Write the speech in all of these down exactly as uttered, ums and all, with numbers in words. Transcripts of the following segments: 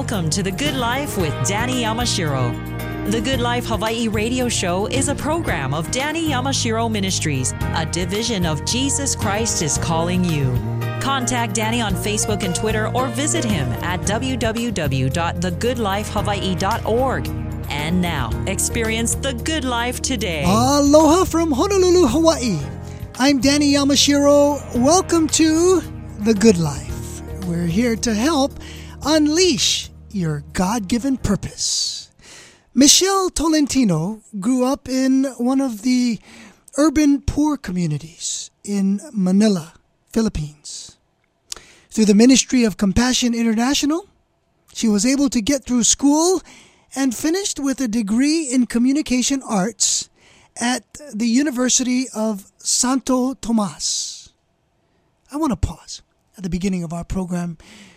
Welcome to The Good Life with Danny Yamashiro. The Good Life Hawaii radio show is a program of Danny Yamashiro Ministries, a division of Jesus Christ is Calling You. Contact Danny on Facebook and Twitter or visit him at w w w dot the good life hawaii dot org. And now, experience the good life today. Aloha from Honolulu, Hawaii. I'm Danny Yamashiro. Welcome to The Good Life. We're here to help unleash your God-given purpose. Michelle Tolentino grew up in one of the urban poor communities in Manila, Philippines. Through the Ministry of Compassion International, she was able to get through school and finished with a degree in communication arts at the University of Santo Tomas. I want to pause at the beginning of our program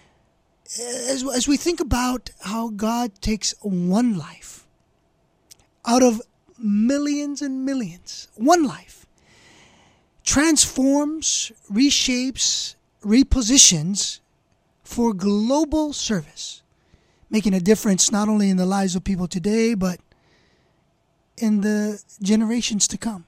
as, as we think about how God takes one life out of millions and millions, one life, transforms, reshapes, repositions for global service, making a difference not only in the lives of people today, but in the generations to come.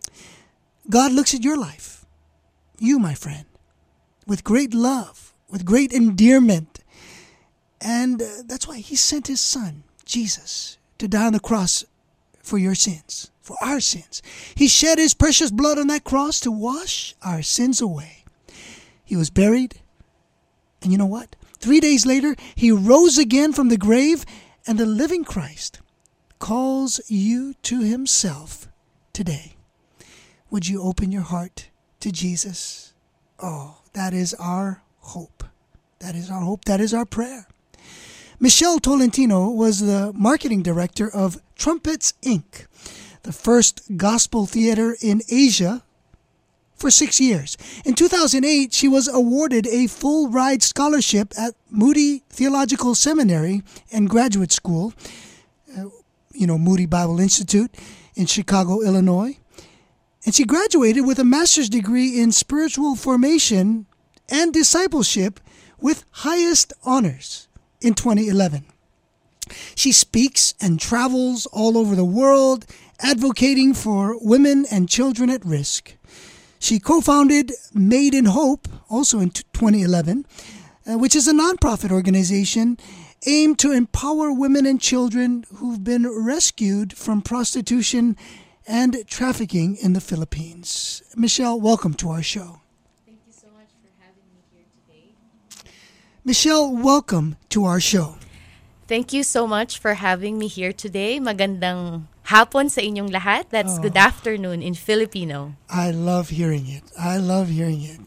God looks at your life, you, my friend, with great love, with great endearment. And uh, that's why He sent His Son, Jesus, to die on the cross for your sins, for our sins. He shed His precious blood on that cross to wash our sins away. He was buried. And you know what? Three days later, He rose again from the grave, and the living Christ calls you to Himself today. Would you open your heart to Jesus? Oh, that is our hope. That is our hope. That is our prayer. Michelle Tolentino was the marketing director of Trumpets, Incorporated, the first gospel theater in Asia, for six years. In two thousand eight, she was awarded a full ride scholarship at Moody Theological Seminary and Graduate School, uh, you know, Moody Bible Institute in Chicago, Illinois. And she graduated with a master's degree in spiritual formation and discipleship with highest honors in twenty eleven. She speaks and travels all over the world, advocating for women and children at risk. She co-founded Made in Hope, also in twenty eleven, uh, which is a nonprofit organization aimed to empower women and children who've been rescued from prostitution and trafficking in the Philippines. Michelle, welcome to our show. Thank you so much for having me here today. Michelle, welcome to our show. Thank you so much for having me here today. Magandang hapon sa inyong lahat. That's Oh. good afternoon in Filipino. I love hearing it. I love hearing it.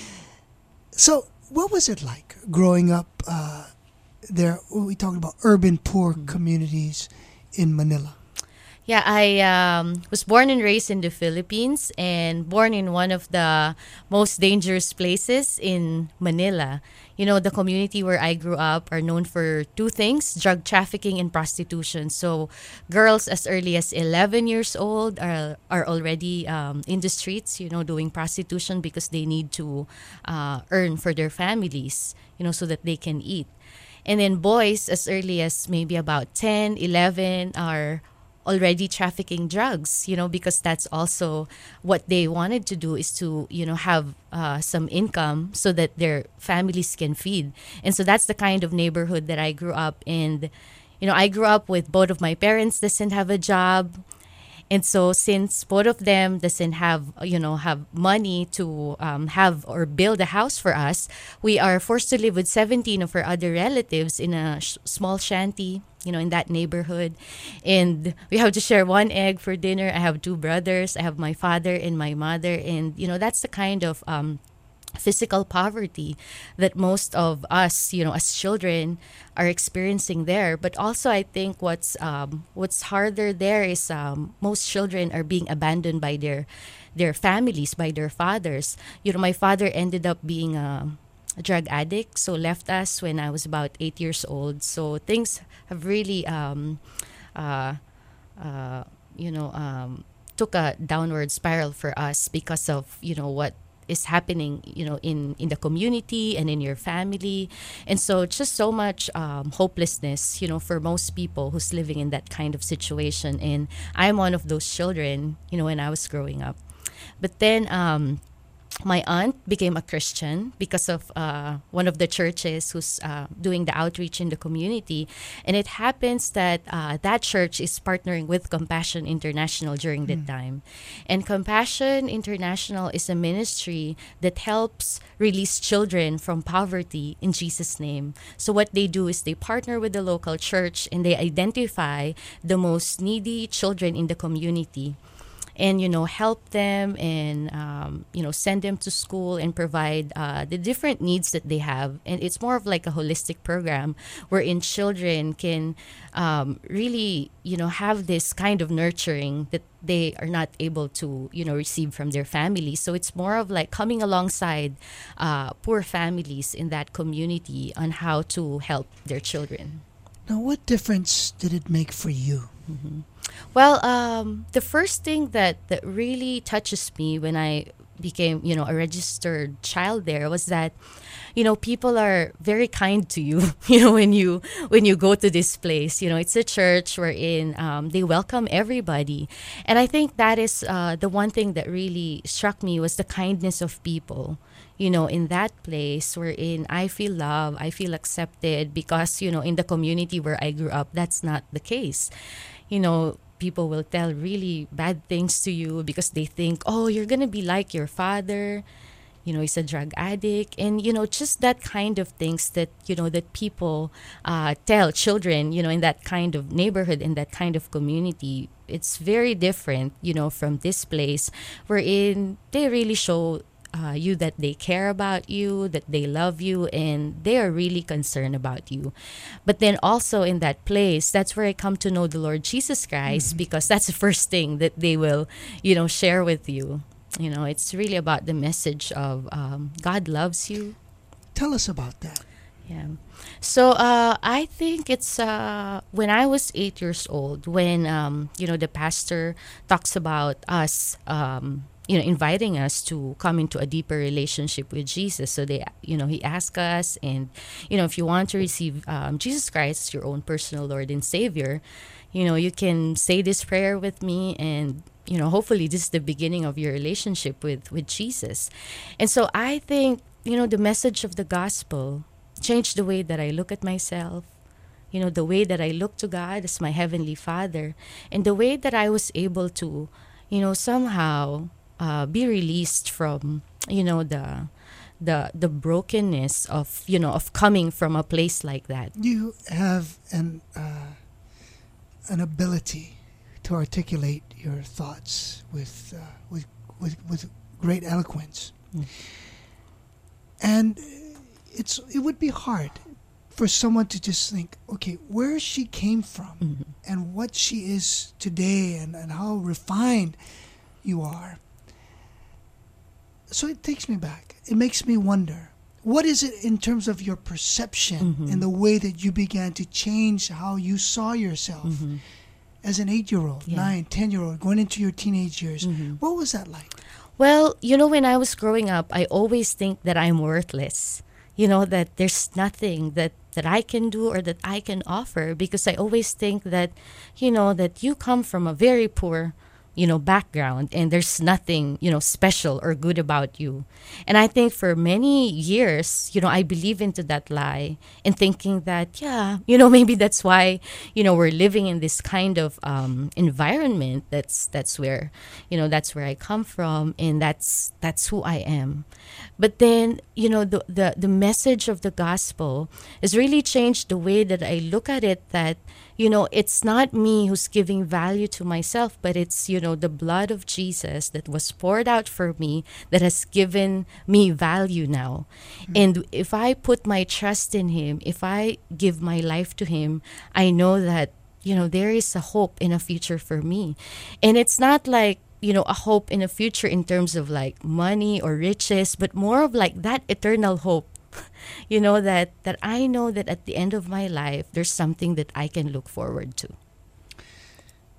So, what was it like growing up uh, there? We talked about urban poor communities in Manila. Yeah, I um, was born and raised in the Philippines and born in one of the most dangerous places in Manila. You know, the community where I grew up are known for two things, drug trafficking and prostitution. So girls as early as eleven years old are, are already um, in the streets, you know, doing prostitution because they need to uh, earn for their families, you know, so that they can eat. And then boys as early as maybe about ten, eleven are already trafficking drugs, you know, because that's also what they wanted to do is to, you know, have uh, some income so that their families can feed. And so that's the kind of neighborhood that I grew up in. You know, I grew up with both of my parents doesn't have a job. And so since both of them doesn't have, you know, have money to um, have or build a house for us, we are forced to live with seventeen of our other relatives in a sh- small shanty, you know, in that neighborhood. And we have to share one egg for dinner. I have two brothers. I have my father and my mother. And, you know, that's the kind of um, physical poverty that most of us, you know, as children are experiencing there. But also I think what's um, what's harder there is um, most children are being abandoned by their their families, by their fathers. You know, my father ended up being a, a drug addict, so left us when I was about eight years old. So things have really, um, uh, uh, you know, um, took a downward spiral for us because of, you know, what is happening, you know, in, in the community and in your family. And so just so much um, hopelessness, you know, for most people who's living in that kind of situation. And I'm one of those children, you know, when I was growing up. But then um, my aunt became a Christian because of uh, one of the churches who's uh, doing the outreach in the community. And it happens that uh, that church is partnering with Compassion International during Mm. that time. And Compassion International is a ministry that helps release children from poverty in Jesus' name. So what they do is they partner with the local church and they identify the most needy children in the community, and you know, help them, and um, you know, send them to school and provide uh, the different needs that they have. And it's more of like a holistic program wherein children can um, really, you know, have this kind of nurturing that they are not able to, you know, receive from their families. So it's more of like coming alongside uh, poor families in that community on how to help their children. Now, what difference did it make for you? Mm-hmm. Well, um, the first thing that, that really touches me when I became, you know, a registered child there was that, you know, people are very kind to you, you know, when you when you go to this place. You know, it's a church wherein um, they welcome everybody. And I think that is uh, the one thing that really struck me was the kindness of people, you know, in that place wherein I feel love, I feel accepted, because, you know, in the community where I grew up, that's not the case. You know, people will tell really bad things to you because they think, oh, you're going to be like your father. You know, he's a drug addict. And, you know, just that kind of things that, you know, that people uh, tell children, you know, in that kind of neighborhood, in that kind of community. It's very different, you know, from this place wherein they really show Uh, you that they care about you, that they love you, and they are really concerned about you. But then also in that place, that's where I come to know the Lord Jesus Christ, mm-hmm. because that's the first thing that they will, you know, share with you. You know, it's really about the message of um, God loves you. Tell us about that. Yeah. So uh, I think it's uh, when I was eight years old, when, um, you know, the pastor talks about us, um, you know, inviting us to come into a deeper relationship with Jesus. So they, you know, he asked us, and, you know, if you want to receive um, Jesus Christ as your own personal Lord and Savior, you know, you can say this prayer with me, and, you know, hopefully this is the beginning of your relationship with, with Jesus. And so I think, you know, the message of the gospel changed the way that I look at myself, you know, the way that I look to God as my Heavenly Father, and the way that I was able to, you know, somehow Uh, be released from, you know, the the the brokenness of, you know, of coming from a place like that. You have an uh, an ability to articulate your thoughts with uh, with, with with great eloquence, mm. and it's it would be hard for someone to just think, okay, where she came from, mm-hmm. and what she is today, and, and how refined you are. So it takes me back. It makes me wonder, what is it in terms of your perception, mm-hmm. and the way that you began to change how you saw yourself, mm-hmm. as an eight-year-old, yeah. nine, ten-year-old, going into your teenage years? Mm-hmm. What was that like? Well, you know, when I was growing up, I always think that I'm worthless. You know, that there's nothing that, that I can do or that I can offer, because I always think that, you know, that you come from a very poor, you know, background, and there's nothing, you know, special or good about you. And I think for many years, you know, I believe into that lie, and thinking that, yeah, you know, maybe that's why, you know, we're living in this kind of um, environment. That's that's where, you know, that's where I come from, and that's that's who I am. But then, you know, the the, the message of the gospel has really changed the way that I look at it, that, you know, it's not me who's giving value to myself, but it's, you know, the blood of Jesus that was poured out for me that has given me value now. Mm-hmm. And if I put my trust in Him, if I give my life to Him, I know that, you know, there is a hope in a future for me. And it's not like, you know, a hope in a future in terms of like money or riches, but more of like that eternal hope. You know, that, that I know that at the end of my life, there's something that I can look forward to.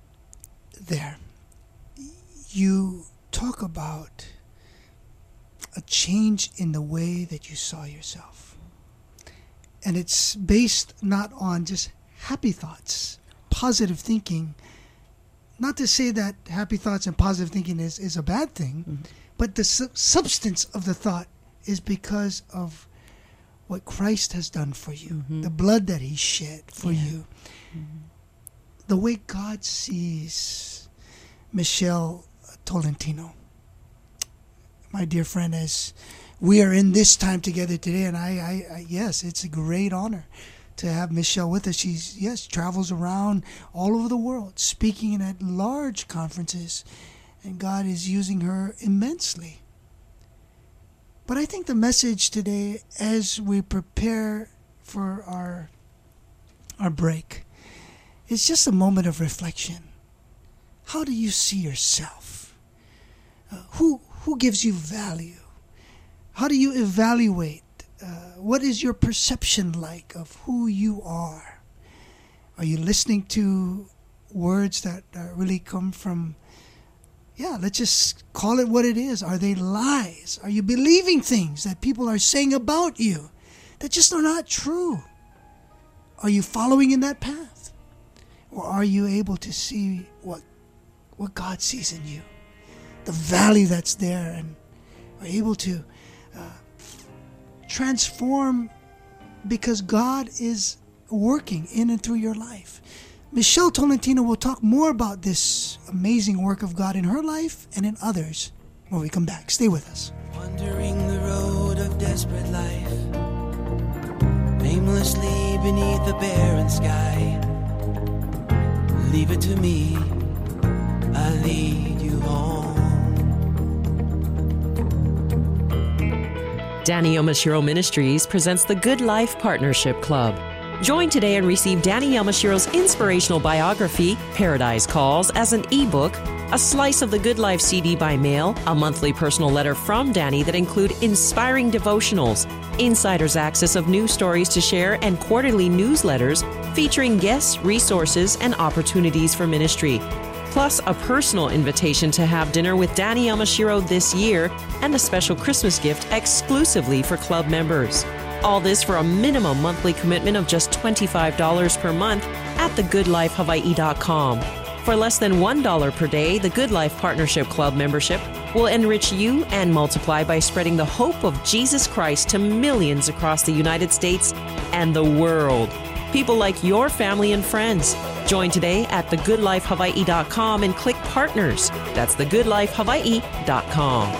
There. You talk about a change in the way that you saw yourself. And it's based not on just happy thoughts, positive thinking. Not to say that happy thoughts and positive thinking is, is a bad thing, mm-hmm. but the su- substance of the thought is because of what Christ has done for you, mm-hmm. the blood that he shed for yeah. you, mm-hmm. the way God sees Michelle Tolentino. My dear friend, as we are in this time together today, and I, I, I yes, it's a great honor to have Michelle with us. She's, yes, travels around all over the world, speaking at large conferences, and God is using her immensely. But I think the message today, as we prepare for our our break, is just a moment of reflection. How do you see yourself? Uh, who who gives you value? How do you evaluate? Uh, what is your perception like of who you are? Are you listening to words that uh, really come from, yeah, let's just call it what it is. Are they lies? Are you believing things that people are saying about you that just are not true? Are you following in that path? Or are you able to see what what God sees in you? The value that's there, and are able to uh, transform because God is working in and through your life. Michelle Tolentino will talk more about this amazing work of God in her life and in others when we come back. Stay with us. Wandering the road of desperate life, aimlessly beneath the barren sky. Leave it to me, I lead you home. Danny Yamashiro Ministries presents the Good Life Partnership Club. Join today and receive Danny Yamashiro's inspirational biography, Paradise Calls, as an ebook, a slice of the Good Life C D by mail, a monthly personal letter from Danny that include inspiring devotionals, insider's access of news stories to share, and quarterly newsletters featuring guests, resources, and opportunities for ministry. Plus, a personal invitation to have dinner with Danny Yamashiro this year and a special Christmas gift exclusively for club members. All this for a minimum monthly commitment of just twenty-five dollars per month at the good life hawaii dot com. For less than one dollar per day, the Good Life Partnership Club membership will enrich you and multiply by spreading the hope of Jesus Christ to millions across the United States and the world. People like your family and friends. Join today at the good life hawaii dot com and click Partners. That's the good life hawaii dot com.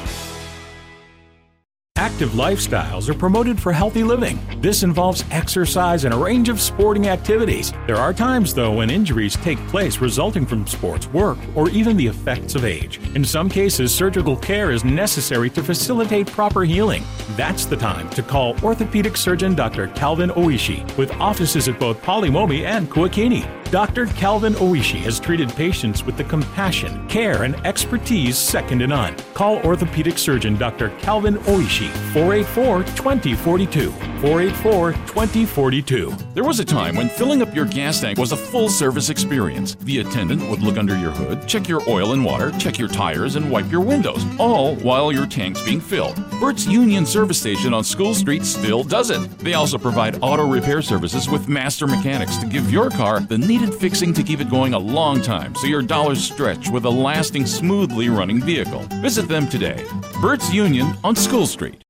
Active lifestyles are promoted for healthy living. This involves exercise and a range of sporting activities. There are times, though, when injuries take place resulting from sports, work, or even the effects of age. In some cases, surgical care is necessary to facilitate proper healing. That's the time to call orthopedic surgeon Doctor Calvin Oishi, with offices at both Polimomi and Kuakini. Doctor Calvin Oishi has treated patients with the compassion, care, and expertise second to none. Call orthopedic surgeon Doctor Calvin Oishi, four eight four, two oh four two, four eight four, two oh four two. There was a time when filling up your gas tank was a full-service experience. The attendant would look under your hood, check your oil and water, check your tires, and wipe your windows, all while your tank's being filled. Bert's Union Service Station on School Street still does it. They also provide auto repair services with master mechanics to give your car the needed fixing to keep it going a long time so your dollars stretch with a lasting, smoothly running vehicle. Visit them today. Bert's Union on School Street.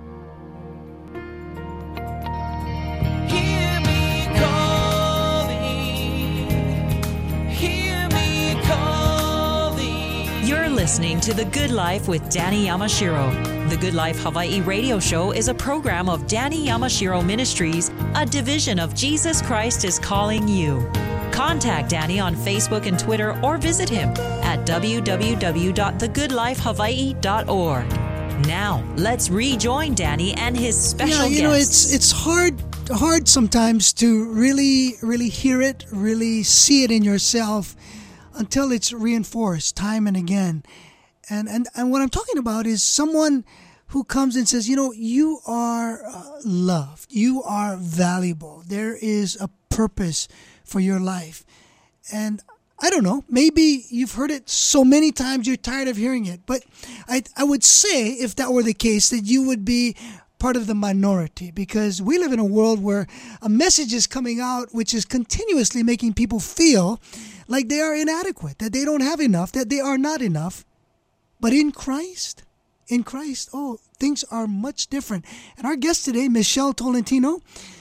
Hear me calling, hear me calling. You're listening to The Good Life with Danny Yamashiro. The Good Life Hawaii radio show is a program of Danny Yamashiro Ministries, a division of Jesus Christ is Calling You. Contact Danny on Facebook and Twitter or visit him at w w w dot the good life hawaii dot org. Now, let's rejoin Danny and his special yeah, you guests. know, it's it's hard hard sometimes to really really hear it, really see it in yourself until it's reinforced time and again. And and and what I'm talking about is someone who comes and says, you know, you are uh, loved, you are valuable. There is a purpose for your life. And I don't know, maybe you've heard it so many times you're tired of hearing it. But I, I would say, if that were the case, that you would be part of the minority, because we live in a world where a message is coming out which is continuously making people feel like they are inadequate, that they don't have enough, that they are not enough. But in Christ, in Christ, oh, things are much different. And our guest today, Michelle Tolentino,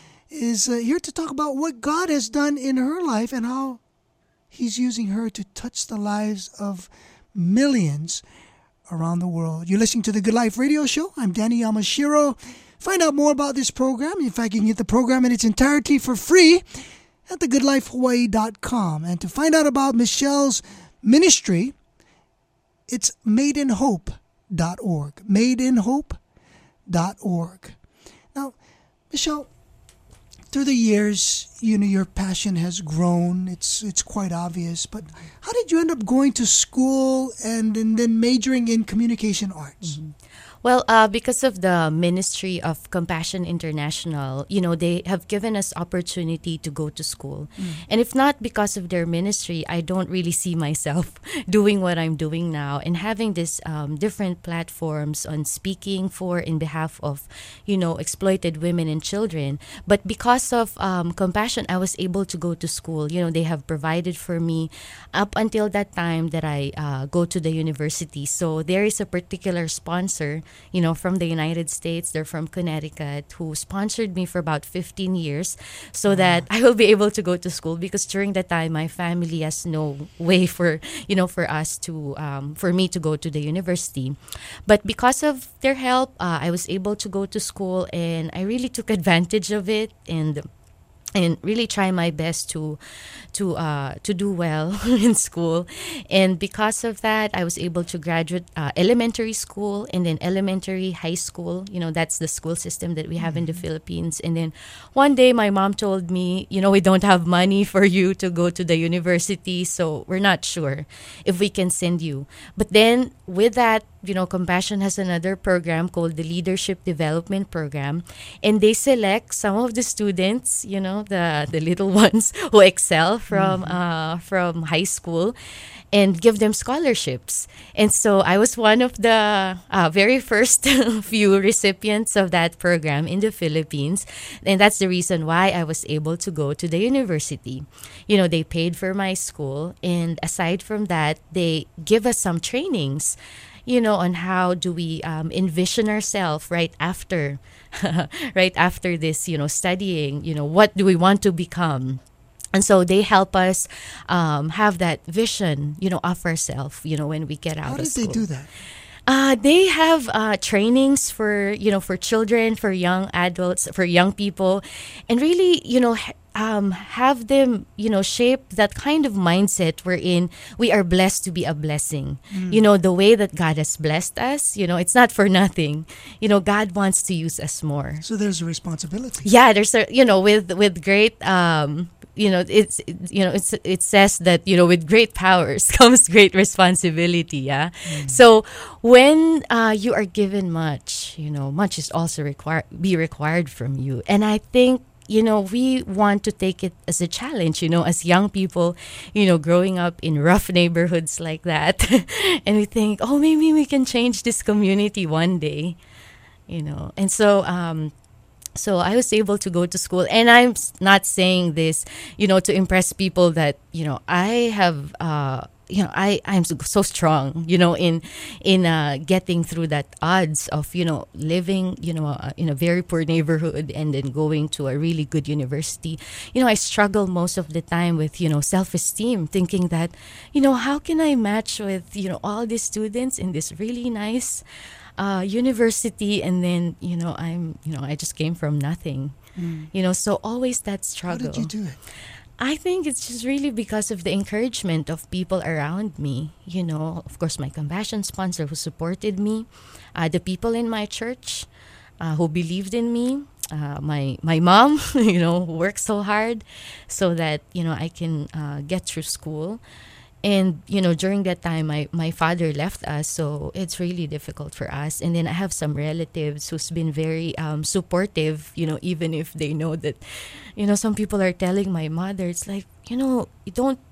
is uh, here to talk about what God has done in her life and how He's using her to touch the lives of millions around the world. You're listening to the Good Life Radio Show. I'm Danny Yamashiro. Find out more about this program. In fact, you can get the program in its entirety for free at the good life hawaii dot com. And to find out about Michelle's ministry, it's made in hope dot org. made in hope dot org. Now, Michelle, through the years, you know, your passion has grown. It's it's quite obvious. But how did you end up going to school and, and then majoring in communication arts? Mm-hmm. Well, uh, because of the Ministry of Compassion International, you know, they have given us opportunity to go to school. Mm. And if not because of their ministry, I don't really see myself doing what I'm doing now and having this um, different platforms on speaking for in behalf of, you know, exploited women and children. But because of um, Compassion, I was able to go to school. You know, they have provided for me up until that time that I uh, go to the university. So there is a particular sponsor, you know, from the United States. They're from Connecticut, who sponsored me for about fifteen years so wow. that I will be able to go to school, because during that time my family has no way for, you know, for us to, um, for me to go to the university. But because of their help, uh, I was able to go to school, and I really took advantage of it and and really try my best to to uh, to do well in school. And because of that, I was able to graduate uh, elementary school and then elementary high school. You know, that's the school system that we have mm-hmm. in the Philippines. And then one day my mom told me, you know, we don't have money for you to go to the university, so we're not sure if we can send you. But then with that, you know, Compassion has another program called the Leadership Development Program, and they select some of the students, you know, the the little ones who excel from mm-hmm. uh, from high school, and give them scholarships. And so I was one of the uh, very first few recipients of that program in the Philippines. And that's the reason why I was able to go to the university. You know, they paid for my school. And aside from that, they give us some trainings, you know, on how do we um, envision ourselves right after, right after this, you know, studying, you know, what do we want to become? And so they help us um, have that vision, you know, of ourselves, you know, when we get out How of school. How did they do that? Uh, they have uh, trainings for, you know, for children, for young adults, for young people, and really, you know, um, have them, you know, shape that kind of mindset wherein we are blessed to be a blessing. Mm. You know, the way that God has blessed us, you know, it's not for nothing. You know, God wants to use us more. So there's a responsibility. Yeah, there's a, you know, with with great. Um, You know, it's it, you know, it's it says that, you know, with great powers comes great responsibility. Yeah. Mm. So when uh, you are given much, you know, much is also required be required from you. And I think, you know, we want to take it as a challenge. You know, as young people, you know, growing up in rough neighborhoods like that, and we think, oh, maybe we can change this community one day. You know, and so. Um, So I was able to go to school, and I'm not saying this, you know, to impress people that, you know, I have, uh, you know, I, I'm so strong, you know, in in uh, getting through that odds of, you know, living, you know, uh, in a very poor neighborhood and then going to a really good university. You know, I struggle most of the time with, you know, self-esteem, thinking that, you know, how can I match with, you know, all these students in this really nice Uh, university, and then, you know, I'm, you know, I just came from nothing, mm. you know, so always that struggle. How did you do it? I think it's just really because of the encouragement of people around me, you know, of course, my Compassion sponsor who supported me, uh, the people in my church uh, who believed in me, uh, my, my mom, you know, who worked so hard so that, you know, I can uh, get through school. And, you know, during that time, my, my father left us, so it's really difficult for us. And then I have some relatives who's been very um, supportive, you know, even if they know that, you know, some people are telling my mother, it's like, you know, you don't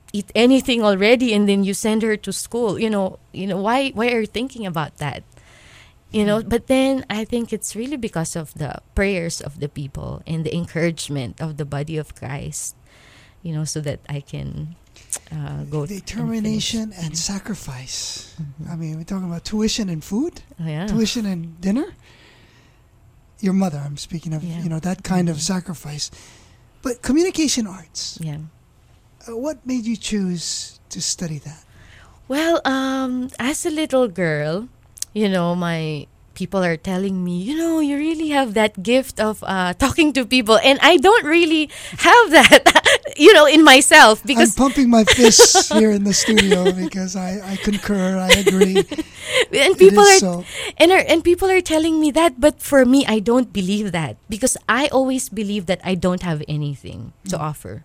eat anything already, and then you send her to school. You know, you know why why are you thinking about that? You know, but then I think it's really because of the prayers of the people and the encouragement of the body of Christ, you know, so that I can uh, go. Determination and, and sacrifice. Mm-hmm. I mean, we're talking about tuition and food, oh, yeah. tuition and dinner. Your mother, I'm speaking of, yeah. you know, that kind mm-hmm. of sacrifice. But communication arts. Yeah. Uh, what made you choose to study that? Well, um, as a little girl, you know, my people are telling me, you know, you really have that gift of uh, talking to people. And I don't really have that, you know, in myself. Because I'm pumping my fists here in the studio because I, I concur, I agree. And people are, so. and are and people are telling me that, but for me, I don't believe that, because I always believe that I don't have anything to mm. offer.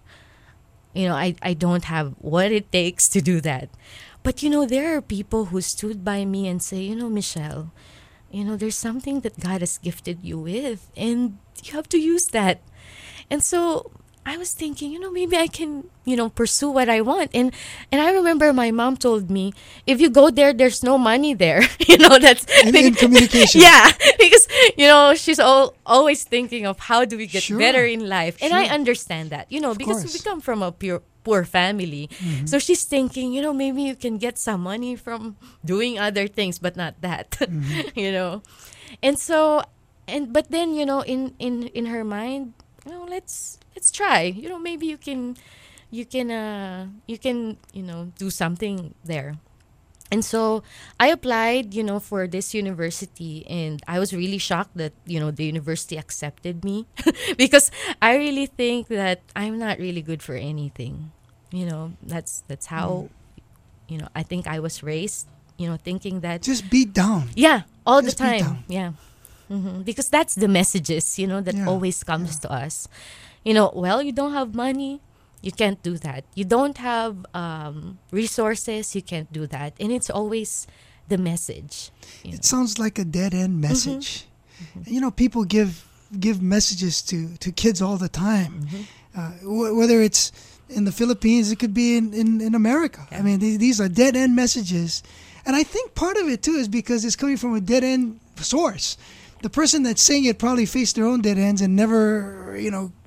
You know, I, I don't have what it takes to do that. But, you know, there are people who stood by me and say, you know, Michelle, you know, there's something that God has gifted you with, and you have to use that. And so I was thinking, you know, maybe I can, you know, pursue what I want. And and I remember my mom told me, if you go there, there's no money there. You know, that's... In, in communication. Yeah, because, you know, she's all, always thinking of how do we get sure. better in life. And sure. I understand that, you know, of because course. we come from a pure... poor family. Mm-hmm. So she's thinking, you know, maybe you can get some money from doing other things, but not that. Mm-hmm. You know. And so and but then, you know, in in in her mind, you know, let's let's try. You know, maybe you can you can uh you can, you know, do something there. And so I applied, you know, for this university, and I was really shocked that, you know, the university accepted me because I really think that I'm not really good for anything. You know, that's that's how, mm. you know, I think I was raised, you know, thinking that. Just beat down. Yeah, all Just the time. Yeah. Mm-hmm. Because that's the messages, you know, that yeah. always comes yeah. to us. You know, well, you don't have money. You can't do that. You don't have um, resources. You can't do that. And it's always the message. You know. It sounds like a dead-end message. Mm-hmm. Mm-hmm. You know, people give give messages to, to kids all the time. Mm-hmm. Uh, w- whether it's in the Philippines, it could be in, in, in America. Yeah. I mean, th- these are dead-end messages. And I think part of it, too, is because it's coming from a dead-end source. The person that's saying it probably faced their own dead ends and never, you know...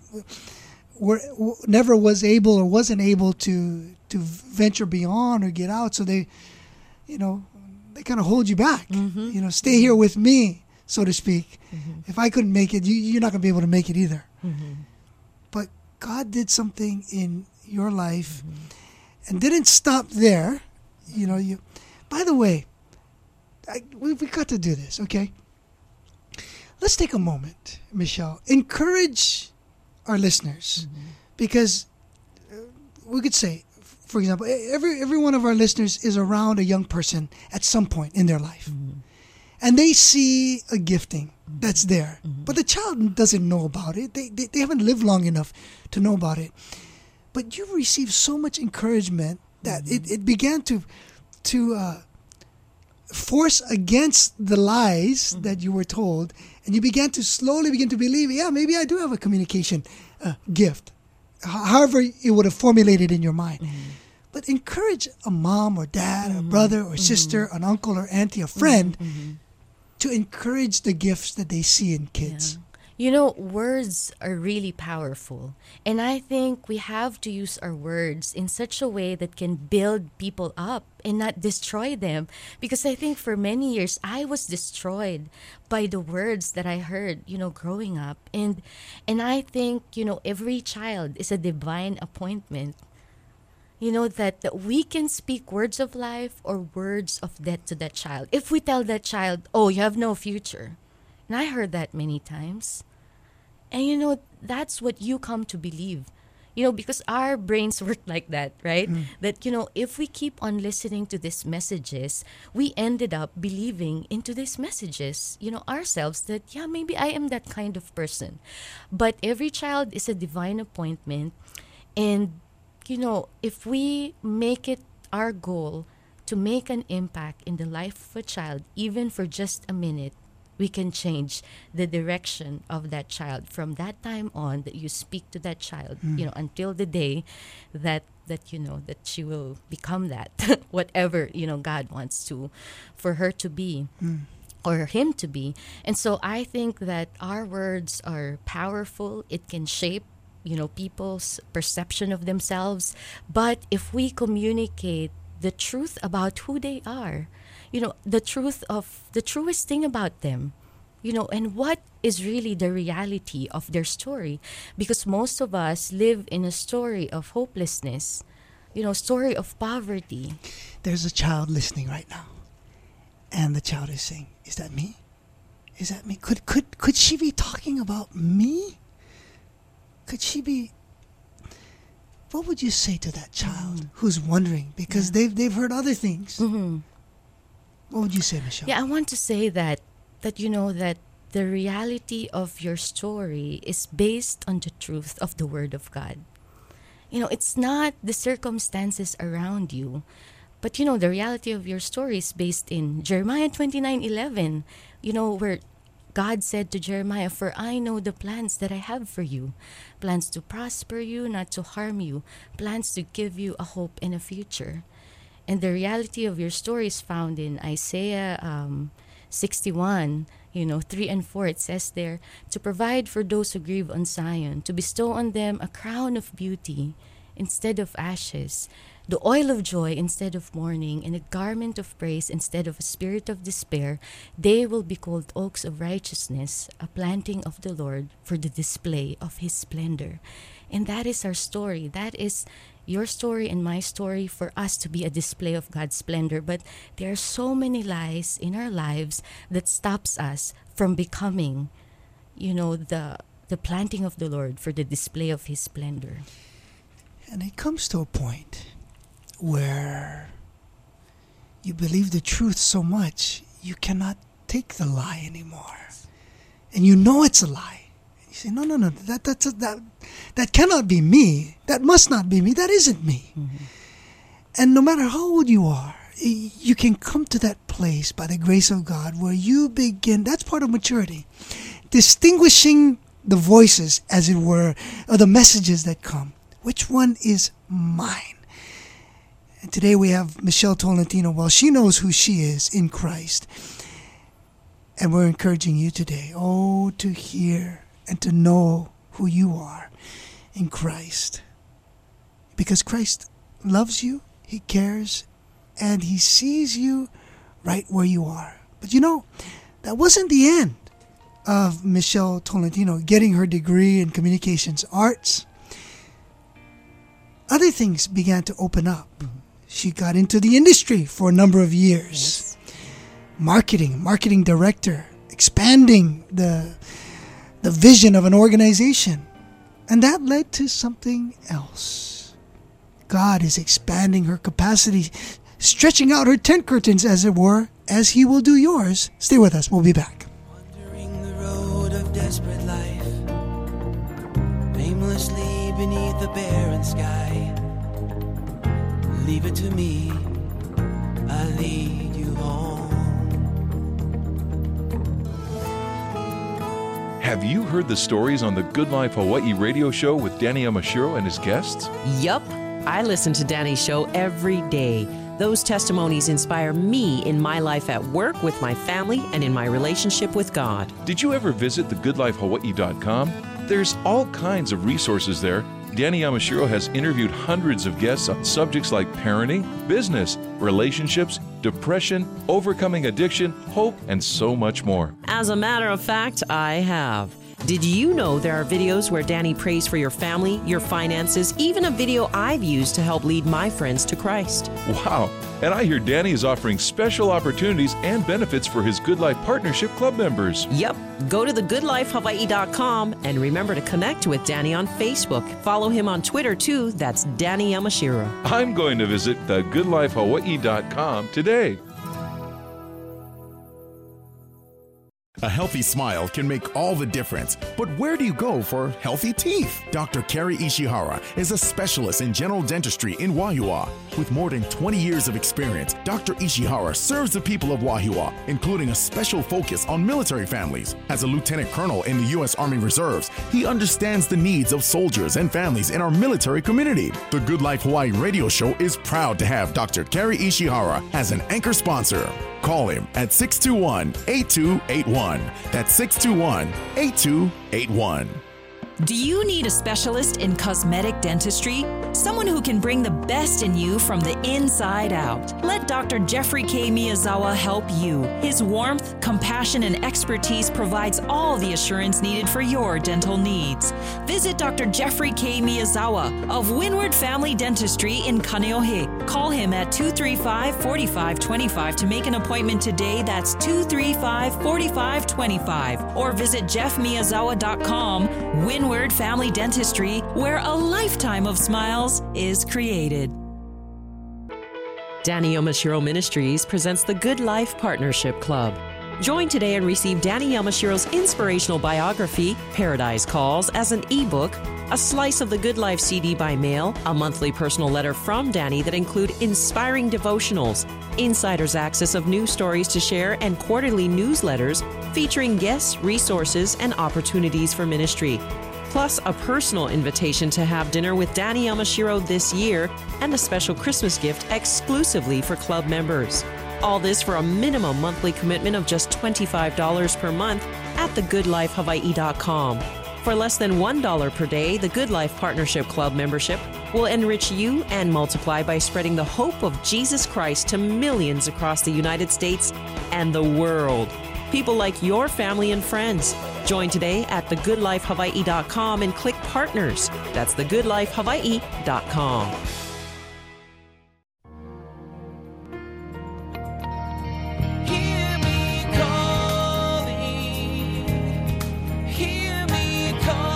Were, never was able or wasn't able to to venture beyond or get out, so they, you know, they kind of hold you back. Mm-hmm. You know, stay here with me, so to speak. Mm-hmm. If I couldn't make it, you, you're not gonna be able to make it either. Mm-hmm. But God did something in your life, mm-hmm. and didn't stop there. You know, you. By the way, I, we we got to do this, okay? Let's take a moment, Michelle. Encourage our listeners, mm-hmm. because uh, we could say, for example, every every one of our listeners is around a young person at some point in their life, mm-hmm. and they see a gifting mm-hmm. that's there, mm-hmm. but the child doesn't know about it. They, they they haven't lived long enough to know about it. But you received so much encouragement that mm-hmm. it, it began to to uh, force against the lies mm-hmm. that you were told. And you began to slowly begin to believe, yeah, maybe I do have a communication uh, gift. H- however it would have formulated in your mind. Mm-hmm. But encourage a mom or dad, mm-hmm. a brother or mm-hmm. sister, an uncle or auntie, a friend, mm-hmm. to encourage the gifts that they see in kids. Yeah. You know, words are really powerful. And I think we have to use our words in such a way that can build people up and not destroy them. Because I think for many years, I was destroyed by the words that I heard, you know, growing up. And and I think, you know, every child is a divine appointment. You know, that, that we can speak words of life or words of death to that child. If we tell that child, oh, you have no future. And I heard that many times. And, you know, that's what you come to believe. You know, because our brains work like that, right? Mm. That, you know, if we keep on listening to these messages, we ended up believing into these messages, you know, ourselves that, yeah, maybe I am that kind of person. But every child is a divine appointment. And, you know, if we make it our goal to make an impact in the life of a child, even for just a minute, we can change the direction of that child from that time on that you speak to that child, mm. you know, until the day that that, you know, that she will become that, whatever, you know, God wants to, for her to be. Mm. Or him to be. And so I think that our words are powerful. It can shape, you know, people's perception of themselves. But if we communicate the truth about who they are, you know, the truth of the truest thing about them, you know, and what is really the reality of their story. Because most of us live in a story of hopelessness, you know, story of poverty. There's a child listening right now. And the child is saying, is that me? Is that me? Could could could she be talking about me? Could she be... What would you say to that child mm. who's wondering? Because yeah. they've they've heard other things. Mm-hmm. What would you say, Michelle? Yeah, I want to say that, that you know, that the reality of your story is based on the truth of the Word of God. You know, it's not the circumstances around you. But, you know, the reality of your story is based in Jeremiah twenty-nine eleven, you know, where God said to Jeremiah, "For I know the plans that I have for you, plans to prosper you, not to harm you, plans to give you a hope and a future." And the reality of your story is found in Isaiah um, sixty-one, you know, three and four. It says there, "To provide for those who grieve on Zion, to bestow on them a crown of beauty instead of ashes, the oil of joy instead of mourning, and a garment of praise instead of a spirit of despair. They will be called oaks of righteousness, a planting of the Lord for the display of His splendor." And that is our story. That is your story and my story, for us to be a display of God's splendor. But there are so many lies in our lives that stops us from becoming, you know, the the planting of the Lord for the display of His splendor. And it comes to a point where you believe the truth so much, you cannot take the lie anymore. And you know it's a lie. You say, no, no, no, that, that's a, that, that cannot be me. That must not be me. That isn't me. Mm-hmm. And no matter how old you are, you can come to that place by the grace of God where you begin, that's part of maturity, distinguishing the voices, as it were, or the messages that come. Which one is mine? And today we have Michelle Tolentino. Well, she knows who she is in Christ. And we're encouraging you today, oh, to hear and to know who you are in Christ. Because Christ loves you, He cares, and He sees you right where you are. But you know, that wasn't the end of Michelle Tolentino getting her degree in communications arts. Other things began to open up. She got into the industry for a number of years. Yes. Marketing, marketing director, expanding the, the vision of an organization. And that led to something else. God is expanding her capacity, stretching out her tent curtains, as it were, as He will do yours. Stay with us. We'll be back. Wandering the road of desperate life, aimlessly beneath the barren sky. Leave it to me, I lead you home. Have you heard the stories on the Good Life Hawaii radio show with Danny Yamashiro and his guests? Yup. I listen to Danny's show every day. Those testimonies inspire me in my life at work, with my family, and in my relationship with God. Did you ever visit the good life hawaii dot com? There's all kinds of resources there. Danny Yamashiro has interviewed hundreds of guests on subjects like parenting, business, relationships, depression, overcoming addiction, hope, and so much more. As a matter of fact, I have. Did you know there are videos where Danny prays for your family, your finances, even a video I've used to help lead my friends to Christ? Wow. And I hear Danny is offering special opportunities and benefits for his Good Life Partnership Club members. Yep. Go to the good life hawaii dot com and remember to connect with Danny on Facebook. Follow him on Twitter too. That's Danny Yamashiro. I'm going to visit the good life hawaii dot com today. A healthy smile can make all the difference. But where do you go for healthy teeth? Doctor Kerry Ishihara is a specialist in general dentistry in Waiua. With more than twenty years of experience, Doctor Ishihara serves the people of Wahiawa, including a special focus on military families. As a lieutenant colonel in the U S Army Reserves, he understands the needs of soldiers and families in our military community. The Good Life Hawaii radio show is proud to have Doctor Kerry Ishihara as an anchor sponsor. Call him at six two one, eight two eight one. That's six two one, eight two eight one. Do you need a specialist in cosmetic dentistry? Someone who can bring the best in you from the inside out. Let Doctor Jeffrey K. Miyazawa help you. His warmth, compassion, and expertise provides all the assurance needed for your dental needs. Visit Doctor Jeffrey K. Miyazawa of Windward Family Dentistry in Kaneohe. Call him at two three five, four five two five to make an appointment today. That's two three five, four five two five. Or visit jeff miyazawa dot com. Windward Family Dentistry, where a lifetime of smiles is created. Danny Yamashiro Ministries presents the Good Life Partnership Club. Join today and receive Danny Yamashiro's inspirational biography, Paradise Calls, as an ebook, a slice of the Good Life C D by mail, a monthly personal letter from Danny that include inspiring devotionals, insider's access of news stories to share, and quarterly newsletters featuring guests, resources, and opportunities for ministry. Plus a personal invitation to have dinner with Danny Yamashiro this year and a special Christmas gift exclusively for club members. All this for a minimum monthly commitment of just twenty-five dollars per month at the good life hawaii dot com. For less than one dollar per day, the Good Life Partnership Club membership will enrich you and multiply by spreading the hope of Jesus Christ to millions across the United States and the world. People like your family and friends. Join today at the good life hawaii dot com and click Partners. That's the good life hawaii dot com. Hear me calling, hear me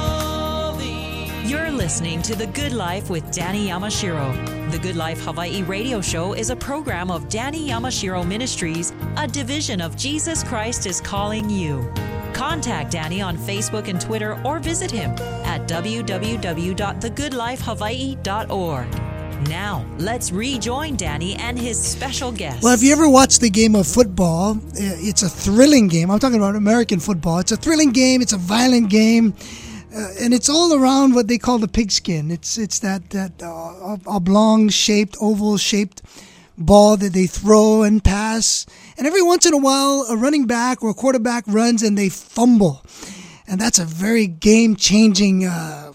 calling. You're listening to The Good Life with Danny Yamashiro. The Good Life Hawaii radio show is a program of Danny Yamashiro Ministries, a division of Jesus Christ is Calling You. Contact Danny on Facebook and Twitter or visit him at w w w dot the good life hawaii dot org. Now, let's rejoin Danny and his special guest. Well, if you ever watched the game of football, it's a thrilling game. I'm talking about American football. It's a thrilling game. It's a violent game. Uh, and it's all around what they call the pigskin. It's it's that, that uh, oblong-shaped, oval-shaped ball that they throw and pass. And every once in a while, a running back or a quarterback runs and they fumble. And that's a very game-changing uh,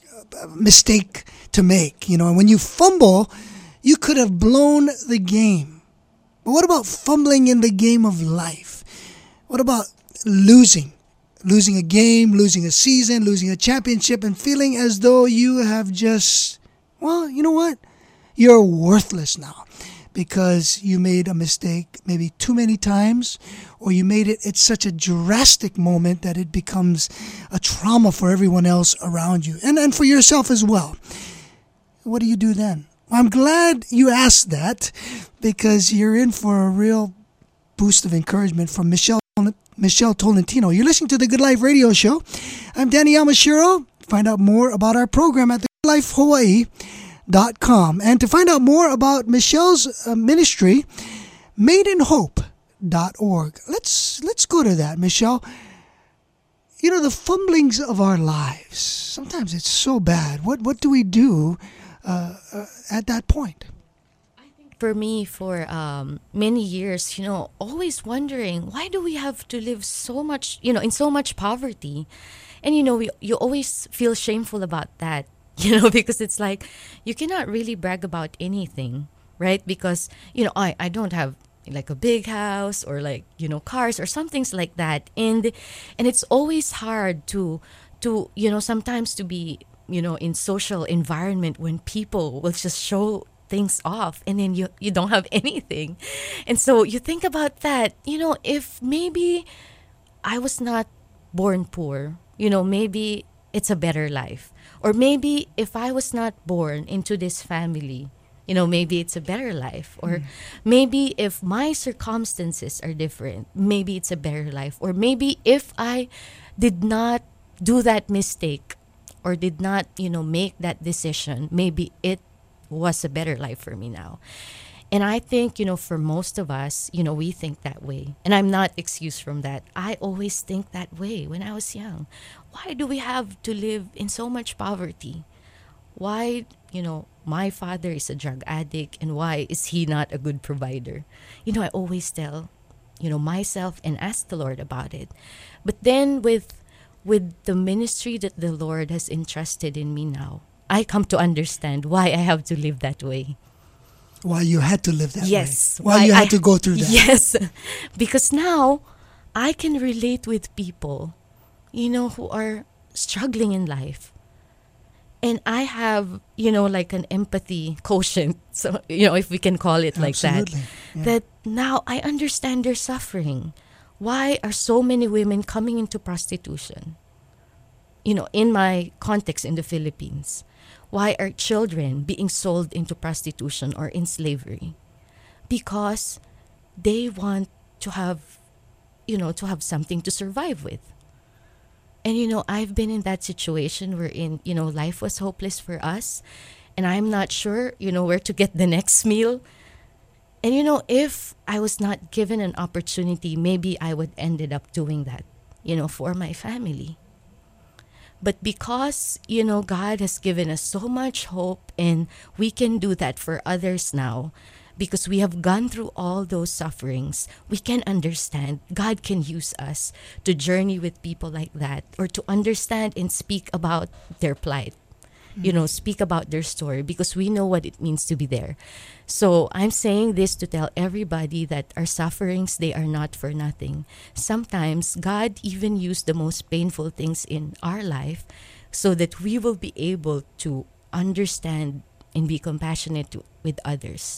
mistake to make. You know, and when you fumble, you could have blown the game. But what about fumbling in the game of life? What about losing? Losing a game, losing a season, losing a championship, and feeling as though you have just, well, you know what? You're worthless now because you made a mistake maybe too many times, or you made it at such a drastic moment that it becomes a trauma for everyone else around you and, and for yourself as well. What do you do then? Well, I'm glad you asked that because you're in for a real boost of encouragement from Michelle Michelle Tolentino. You're listening to the Good Life Radio Show. I'm Danny Yamashiro. Find out more about our program at the good life hawaii dot com. And to find out more about Michelle's uh, ministry, made in hope dot org. Let's let's go to that, Michelle. You know, the fumblings of our lives, sometimes it's so bad. What what do we do uh, uh, at that point? For me, for um, many years, you know, always wondering, why do we have to live so much, you know, in so much poverty? And, you know, we, you always feel shameful about that, you know, because it's like, you cannot really brag about anything, right? Because, you know, I, I don't have like a big house or like, you know, cars or some things like that. And, and it's always hard to, to, you know, sometimes to be, you know, in social environment when people will just show things off and then you you don't have anything. And so you think about that, you know, if maybe I was not born poor, you know, maybe it's a better life. Or maybe if I was not born into this family, you know, maybe it's a better life. Or mm. maybe if my circumstances are different, maybe it's a better life. Or maybe if I did not do that mistake or did not, you know, make that decision, maybe it was a better life for me now. And I think, you know, for most of us, you know, we think that way. And I'm not excused from that. I always think that way when I was young. Why do we have to live in so much poverty? Why, you know, my father is a drug addict, and why is he not a good provider? You know, I always tell, you know, myself and ask the Lord about it. But then with with the ministry that the Lord has entrusted in me now, I come to understand why I have to live that way. Why you had to live that yes, way. Why, why you had I, to go through that. Yes. Because now I can relate with people, you know, who are struggling in life. And I have, you know, like an empathy quotient, so, you know, if we can call it like Absolutely. that, Yeah. that now I understand their suffering. Why are so many women coming into prostitution? You know, in my context in the Philippines, why are children being sold into prostitution or in slavery? Because they want to have, you know, to have something to survive with. And, you know, I've been in that situation wherein, you know, life was hopeless for us. And I'm not sure, you know, where to get the next meal. And, you know, if I was not given an opportunity, maybe I would ended up doing that, you know, for my family. But because, you know, God has given us so much hope, and we can do that for others now, because we have gone through all those sufferings, we can understand God can use us to journey with people like that, or to understand and speak about their plight. You know, speak about their story, because we know what it means to be there. So I'm saying this to tell everybody that our sufferings, they are not for nothing. Sometimes God even used the most painful things in our life so that we will be able to understand and be compassionate to, with others.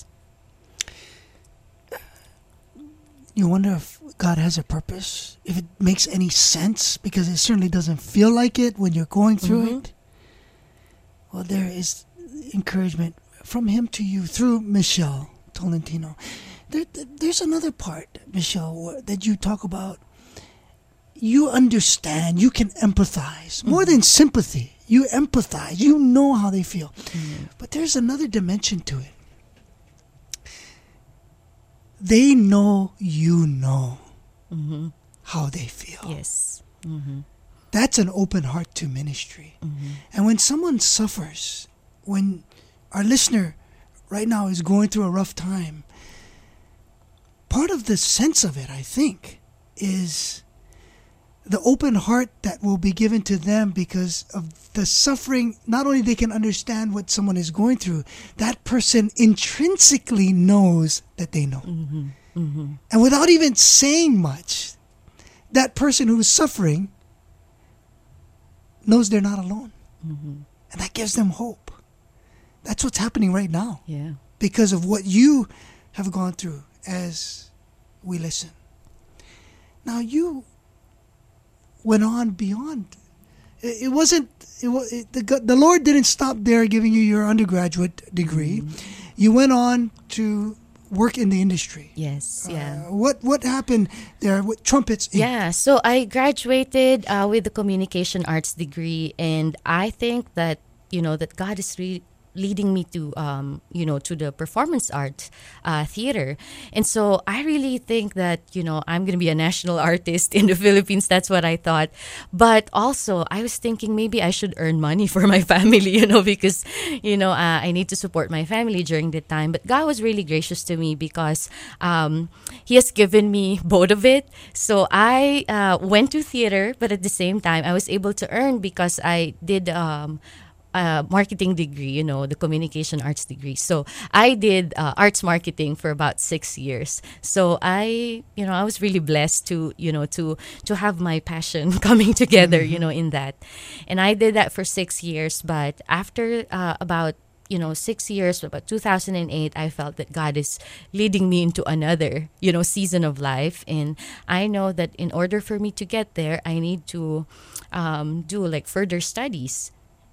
You wonder if God has a purpose, if it makes any sense, because it certainly doesn't feel like it when you're going through Mm-hmm. it. Well, there is encouragement from Him to you through Michelle Tolentino. There, there's another part, Michelle, that you talk about. You understand, you can empathize. More mm-hmm. than sympathy, you empathize. You know how they feel. Mm-hmm. But there's another dimension to it. They know you know mm-hmm. how they feel. Yes. Mm-hmm. That's an open heart to ministry. Mm-hmm. And when someone suffers, when our listener right now is going through a rough time, part of the sense of it, I think, is the open heart that will be given to them because of the suffering. Not only they can understand what someone is going through, that person intrinsically knows that they know. Mm-hmm. Mm-hmm. And without even saying much, that person who is suffering knows they're not alone. Mm-hmm. And that gives them hope. That's what's happening right now. Yeah. Because of what you have gone through as we listen. Now you went on beyond. It, it wasn't, it, it, the, the Lord didn't stop there giving you your undergraduate degree. Mm-hmm. You went on to work in the industry. Yes, yeah. Uh, what what happened there with Trumpets Incorporated? Yeah, so I graduated uh, with the communication arts degree, and I think that, you know, that God is really leading me to, um, you know, to the performance art uh, theater. And so I really think that, you know, I'm going to be a national artist in the Philippines. That's what I thought. But also I was thinking maybe I should earn money for my family, you know, because, you know, uh, I need to support my family during the time. But God was really gracious to me because um, He has given me both of it. So I uh, went to theater, but at the same time I was able to earn because I did um, Uh, marketing degree, you know, the communication arts degree. So I did uh, arts marketing for about six years. So I, you know, I was really blessed to, you know, to to have my passion coming together, mm-hmm. you know, in that. And I did that for six years. But after uh, about, you know, six years, about two thousand eight, I felt that God is leading me into another, you know, season of life. And I know that in order for me to get there, I need to um, do like further studies.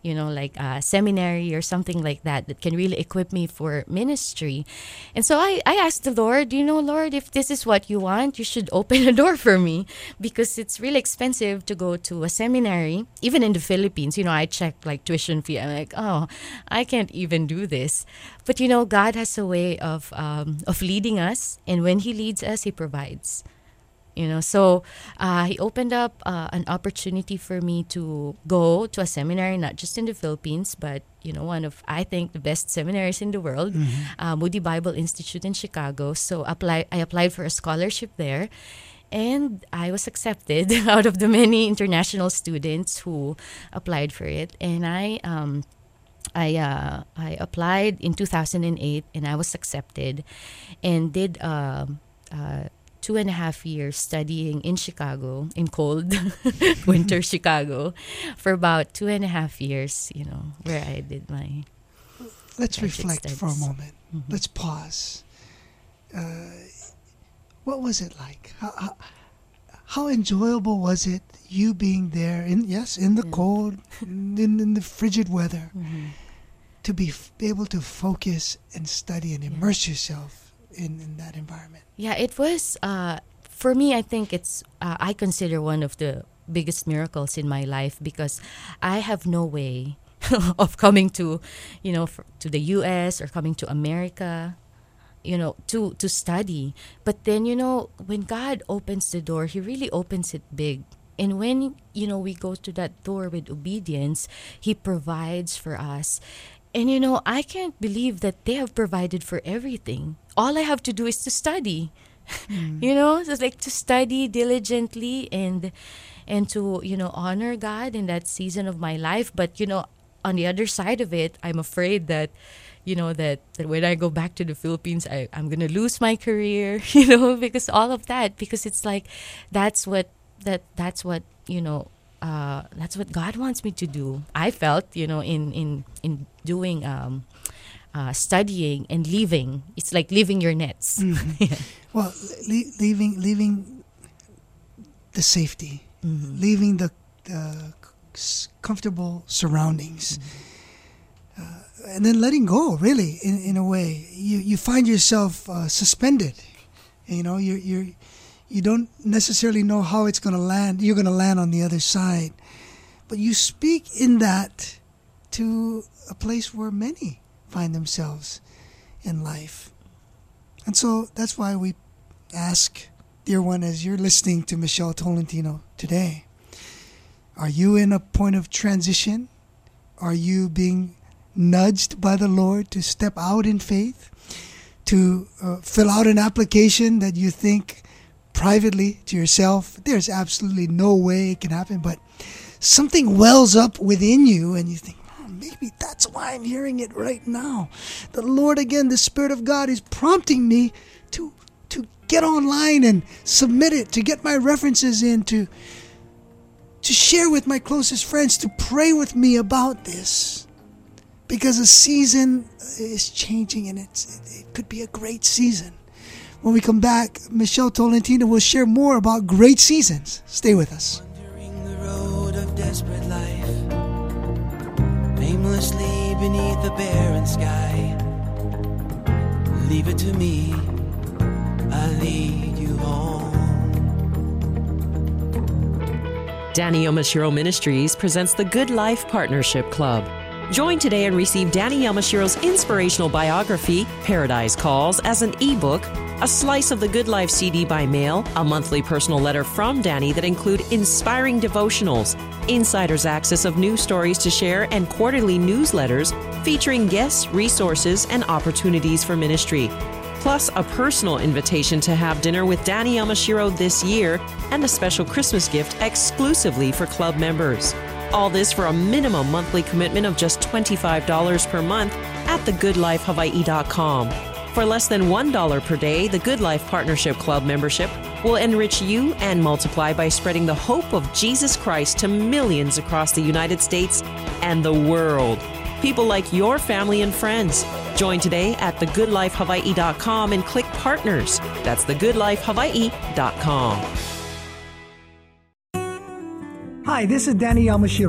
you know, like a seminary or something like that that can really equip me for ministry. And so I, I asked the Lord, you know, Lord, if this is what you want, you should open a door for me, because it's really expensive to go to a seminary, even in the Philippines. You know, I checked like tuition fee. I'm like, oh, I can't even do this. But, you know, God has a way of um, of leading us. And when He leads us, He provides. You know, so uh, he opened up uh, an opportunity for me to go to a seminary, not just in the Philippines, but, you know, one of, I think, the best seminaries in the world, mm-hmm. uh, Moody Bible Institute in Chicago. So apply, I applied for a scholarship there, and I was accepted out of the many international students who applied for it. And I um, I uh, I applied in two thousand eight, and I was accepted and did uh, uh two and a half years studying in Chicago, in cold winter Chicago, for about two and a half years, you know, where I did my Let's reflect studies. for a moment. Mm-hmm. Let's pause. Uh, what was it like? How, how, how enjoyable was it, you being there, in yes, in the yeah. cold, in, in the frigid weather, mm-hmm. to be f- able to focus and study and immerse yeah. yourself in, in that environment? Yeah, it was, uh, for me, I think it's, uh, I consider one of the biggest miracles in my life, because I have no way of coming to, you know, for, to the U S or coming to America, you know, to, to study. But then, you know, when God opens the door, He really opens it big. And when, you know, we go to that door with obedience, He provides for us. And, you know, I can't believe that they have provided for everything. All I have to do is to study, mm. you know, so it's like to study diligently and and to, you know, honor God in that season of my life. But, you know, on the other side of it, I'm afraid that, you know, that, that when I go back to the Philippines, I, I'm going to lose my career, you know, because all of that, because it's like, that's what, that that's what, you know, Uh, that's what God wants me to do. I felt, you know, in in in doing um, uh, studying and leaving. It's like leaving your nets. Mm-hmm. yeah. Well, le- leaving leaving the safety, mm-hmm. leaving the, the comfortable surroundings, mm-hmm. uh, and then letting go. Really, in in a way, you you find yourself uh, suspended. You know, you're you're. You don't necessarily know how it's going to land. You're going to land on the other side. But you speak in that to a place where many find themselves in life. And so that's why we ask, dear one, as you're listening to Michelle Tolentino today, are you in a point of transition? Are you being nudged by the Lord to step out in faith? To uh, fill out an application that you think privately to yourself, there's absolutely no way it can happen, but something wells up within you and you think, oh, maybe that's why I'm hearing it right now. The Lord, again, the Spirit of God is prompting me to to get online and submit it, to get my references in, to to share with my closest friends, to pray with me about this, because a season is changing, and it's it could be a great season. When we come back, Michelle Tolentino will share more about great seasons. Stay with us. Wandering the road of desperate life, aimlessly beneath the barren sky. Leave it to me, I'll lead you home. Danny Yamashiro Ministries presents the Good Life Partnership Club. Join today and receive Danny Yamashiro's inspirational biography, Paradise Calls, as an ebook, a slice of the Good Life C D by mail, a monthly personal letter from Danny that include inspiring devotionals, insider's access of news stories to share, and quarterly newsletters featuring guests, resources, and opportunities for ministry. Plus, a personal invitation to have dinner with Danny Yamashiro this year and a special Christmas gift exclusively for club members. All this for a minimum monthly commitment of just twenty-five dollars per month at the good life hawaii dot com. For less than one dollar per day, the Good Life Partnership Club membership will enrich you and multiply by spreading the hope of Jesus Christ to millions across the United States and the world. People like your family and friends. Join today at the good life hawaii dot com and click Partners. That's the good life hawaii dot com. Hi, this is Danny Yamashiro.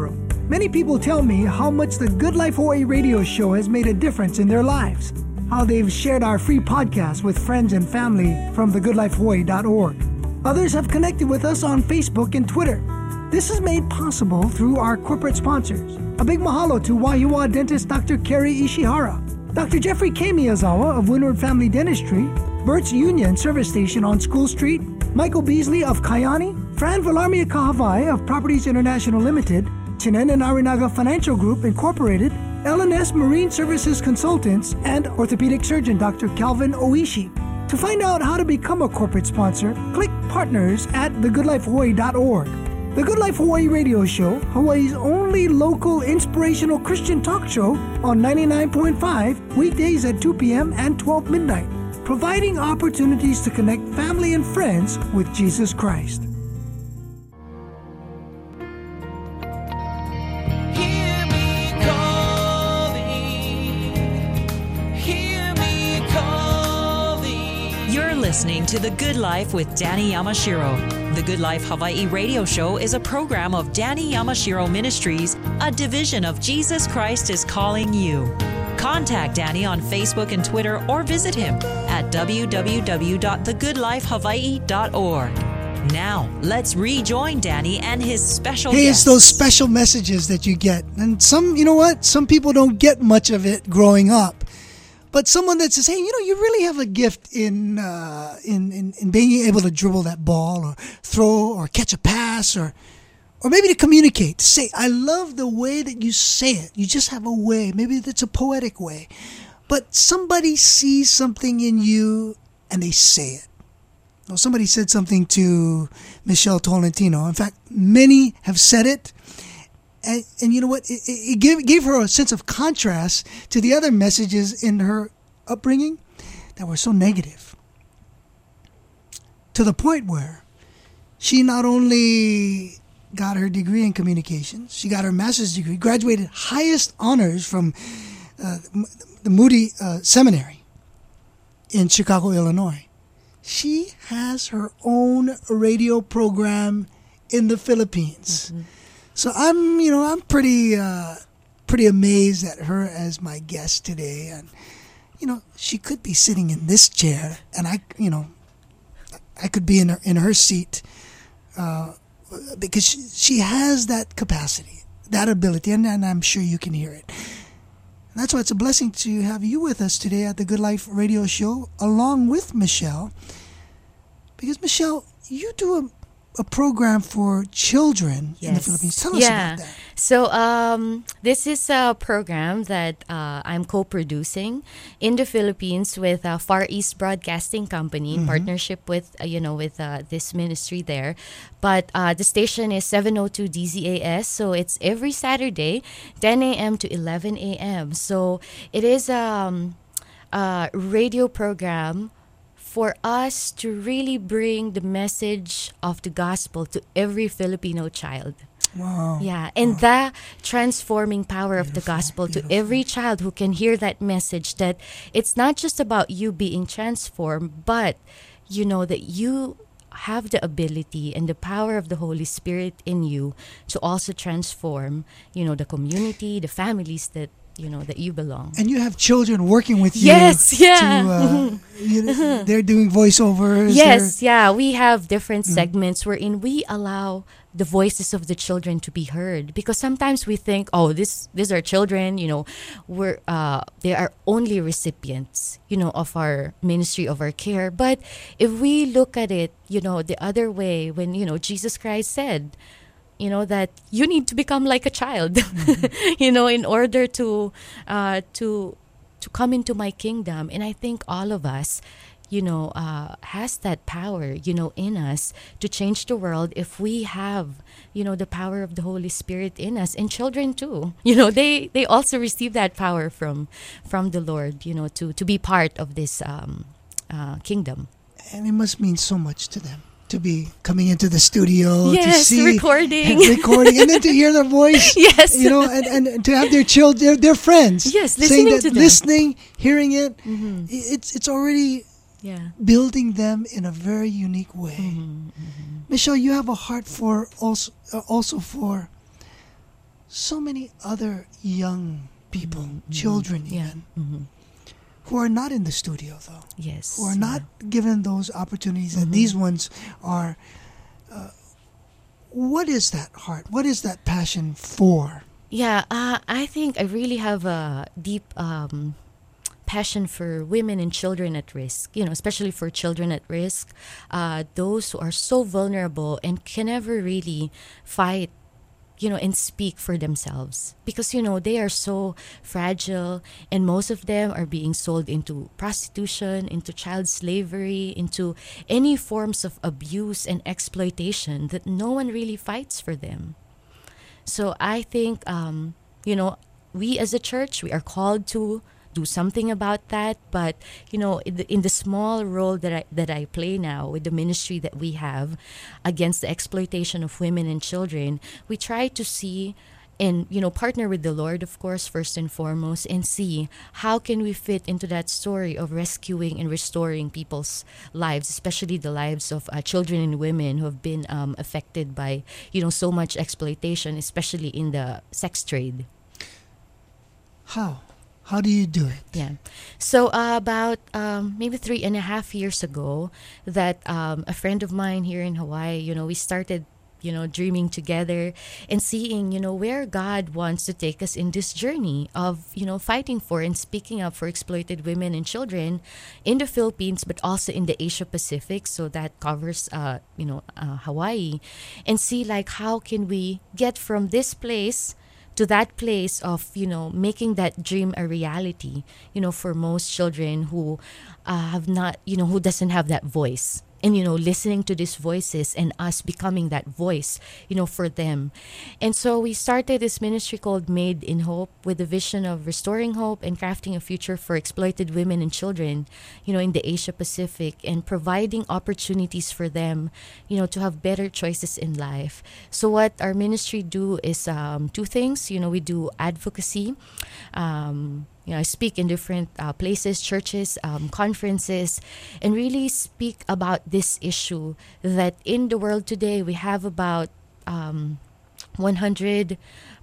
Many people tell me how much the Good Life Hawaii radio show has made a difference in their lives, how they've shared our free podcast with friends and family from the good life hawaii dot org. Others have connected with us on Facebook and Twitter. This is made possible through our corporate sponsors. A big mahalo to Wahiawa dentist Doctor Kerry Ishihara, Doctor Jeffrey K. Miyazawa of Windward Family Dentistry, Burt's Union Service Station on School Street, Michael Beasley of Kayani, Fran Villarmia Kahavai of Properties International Limited, Chinen and Arinaga Financial Group Incorporated, L and S Marine Services Consultants, and orthopedic surgeon Doctor Calvin Oishi. To find out how to become a corporate sponsor, click Partners at the good life hawaii dot org. The Good Life Hawaii radio show, Hawaii's only local inspirational Christian talk show on ninety-nine point five, weekdays at two p.m. and twelve midnight, providing opportunities to connect family and friends with Jesus Christ. Hear me calling, hear me calling. You're listening to The Good Life with Danny Yamashiro. The Good Life Hawaii radio show is a program of Danny Yamashiro Ministries, a division of Jesus Christ is Calling You. Contact Danny on Facebook and Twitter or visit him at w w w dot the good life hawaii dot org. Now, let's rejoin Danny and his special Hey, guests. it's those special messages that you get. And some, you know what? Some people don't get much of it growing up. But someone that says, hey, you know, you really have a gift in, uh, in, in, in being able to dribble that ball or throw or catch a pass or, or maybe to communicate, to say, I love the way that you say it. You just have a way. Maybe it's a poetic way. But somebody sees something in you and they say it. Well, somebody said something to Michelle Tolentino. In fact, many have said it. And, and you know what? It, it gave, gave her a sense of contrast to the other messages in her upbringing that were so negative. To the point where she not only got her degree in communications, she got her master's degree, graduated highest honors from uh, the Moody uh, Seminary in Chicago, Illinois. She has her own radio program in the Philippines. Mm-hmm. So I'm, you know, I'm pretty, uh, pretty amazed at her as my guest today. And, you know, she could be sitting in this chair, and I, you know, I could be in her in her seat, uh, because she, she has that capacity, that ability, and, and I'm sure you can hear it. And that's why it's a blessing to have you with us today at the Good Life Radio Show, along with Michelle, because Michelle, you do a. a program for children yes. in the Philippines. Tell us yeah. about that. So um, this is a program that uh, I'm co-producing in the Philippines with uh, Far East Broadcasting Company in mm-hmm. partnership with uh, you know with uh, this ministry there. But uh, the station is seven oh two D Z A S, so it's every Saturday, ten a.m. to eleven a.m. So it is um, a radio program for us to really bring the message of the gospel to every Filipino child. Wow. Yeah, and wow. the transforming power beautiful, of the gospel beautiful. to every child who can hear that message, that it's not just about you being transformed, but you know that you have the ability and the power of the Holy Spirit in you to also transform, you know, the community, the families that you know that you belong. And you have children working with you. Yes, yeah. To, uh, you know, they're doing voiceovers. Yes, yeah. We have different mm. segments wherein we allow the voices of the children to be heard, because sometimes we think, oh, this these are children, you know, we're uh they are only recipients, you know, of our ministry, of our care. But if we look at it, you know, the other way, when you know Jesus Christ said, you know, that you need to become like a child, mm-hmm. you know, in order to uh, to to come into my kingdom. And I think all of us, you know, uh, has that power, you know, in us to change the world if we have, you know, the power of the Holy Spirit in us. And children too, you know, they, they also receive that power from from the Lord, you know, to, to be part of this um, uh, kingdom. And it must mean so much to them to be coming into the studio, yes, to see recording, and recording, and then to hear their voice. Yes, you know, and, and to have their children, their, their friends, yes, saying that, to them. listening, hearing it, mm-hmm. it's it's already yeah. building them in a very unique way. Mm-hmm, mm-hmm. Michelle, you have a heart for also uh, also for so many other young people, mm-hmm. children yeah. even, mm-hmm. who are not in the studio though. Yes. Who are not yeah. given those opportunities mm-hmm. that these ones are. Uh, what is that heart? What is that passion for? Yeah, uh, I think I really have a deep um, passion for women and children at risk, you know, especially for children at risk, uh, those who are so vulnerable and can never really fight, you know, and speak for themselves because, you know, they are so fragile and most of them are being sold into prostitution, into child slavery, into any forms of abuse and exploitation that no one really fights for them. So I think, um, you know, we as a church, we are called to do something about that. But, you know, in the, in the small role that I, that I play now with the ministry that we have against the exploitation of women and children, we try to see and, you know, partner with the Lord, of course, first and foremost, and see how can we fit into that story of rescuing and restoring people's lives, especially the lives of uh, children and women who have been um, affected by, you know, so much exploitation, especially in the sex trade. How? How do you do it? Yeah. So uh, about um, maybe three and a half years ago, that um, a friend of mine here in Hawaii, you know, we started you know, dreaming together and seeing, you know, where God wants to take us in this journey of, you know, fighting for and speaking up for exploited women and children in the Philippines, but also in the Asia Pacific. So that covers, uh, you know, uh, Hawaii, and see like how can we get from this place to that place of, you know, making that dream a reality, you know, for most children who uh, have not, you know, who doesn't have that voice. And, you know, listening to these voices and us becoming that voice, you know, for them. And so we started this ministry called Made in Hope with the vision of restoring hope and crafting a future for exploited women and children, you know, in the Asia Pacific, and providing opportunities for them, you know, to have better choices in life. So what our ministry do is um, two things. You know, we do advocacy. Um, You know, I speak in different uh, places, churches, um, conferences, and really speak about this issue that in the world today we have about um, one hundred,